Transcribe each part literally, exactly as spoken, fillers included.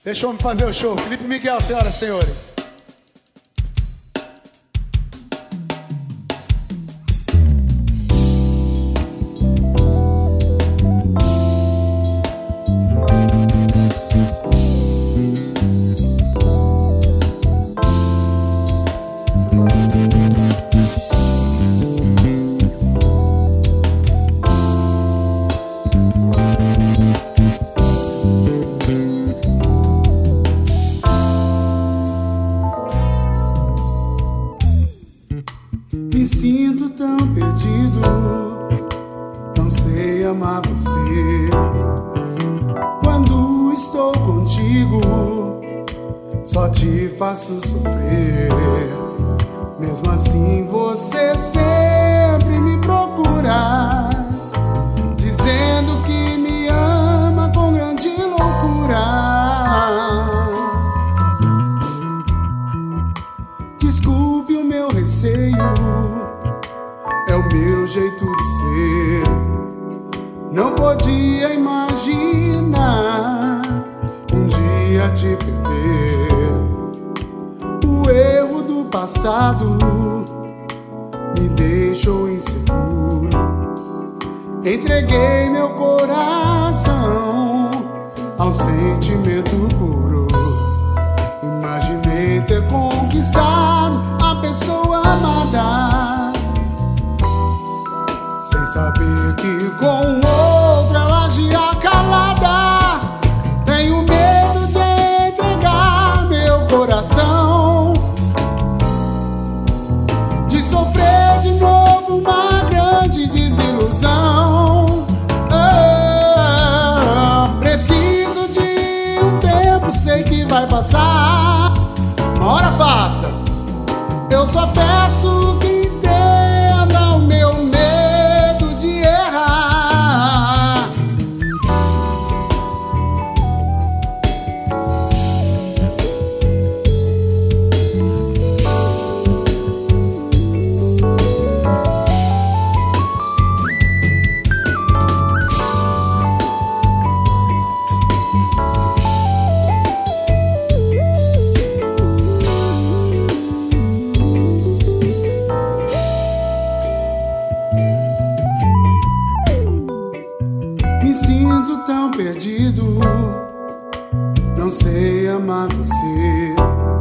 Deixa eu homem fazer o show. Felipe Miguel, senhoras e senhores. Me sinto tão perdido, não sei amar você. Quando estou contigo, só te faço sofrer. Mesmo assim você sempre me procura, dizendo que me ama com grande loucura. Desculpe o meu receio, é o meu jeito de ser. Não podia imaginar um dia te perder. O erro do passado me deixou inseguro. Entreguei meu coração ao sentimento puro. Imaginei ter conquistado a pessoa amada, sem saber que com outra ela agia calada. Tenho medo de entregar meu coração, de sofrer de novo uma grande desilusão. Ah, preciso de um tempo, sei que vai passar. Uma hora passa, eu só peço que entenda o meu medo de errar. Me sinto tão perdido, não sei amar você.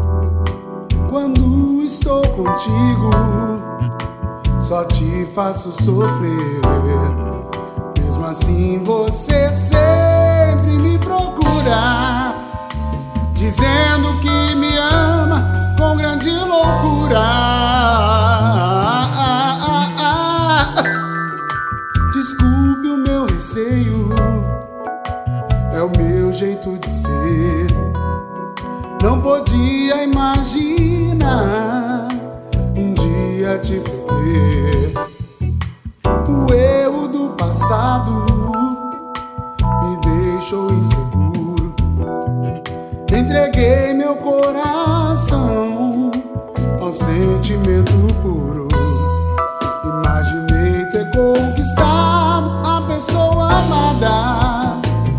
Quando estou contigo, só te faço sofrer. Mesmo assim você sempre me procura, dizendo que me ama com grande loucura. Desculpe o meu receio, é o meu jeito de ser. Não podia imaginar um dia te perder. O erro do passado me deixou inseguro. Entreguei meu coração ao sentimento puro. Imaginei ter conquistado a pessoa amada,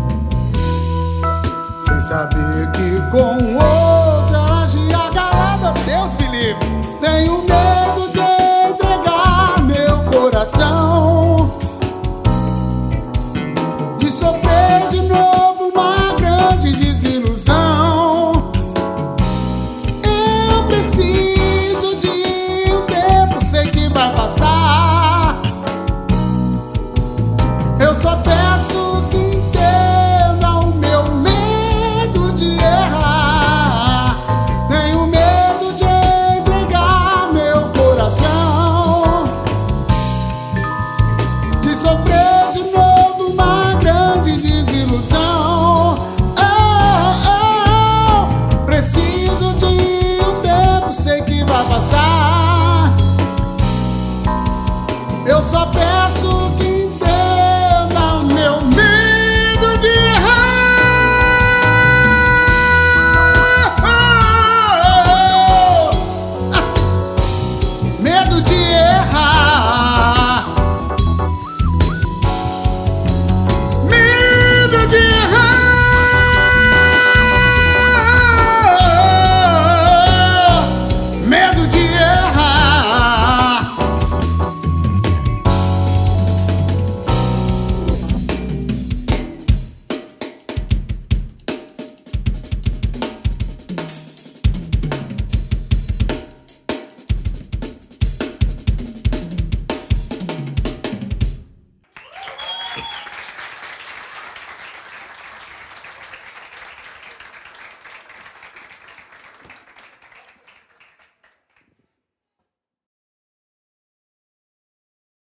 sem saber que com outra ela agia calada. Deus me livre. Tenho medo de entregar meu coração, de sofrer de novo uma grande desilusão. Eu preciso de um tempo, sei que vai passar. Eu só peço que entenda o meu medo de errar. Tenho medo de entregar meu coração, de sofrer de novo uma grande desilusão. Oh, oh, oh. Preciso de um tempo, sei que vai passar. Eu só peço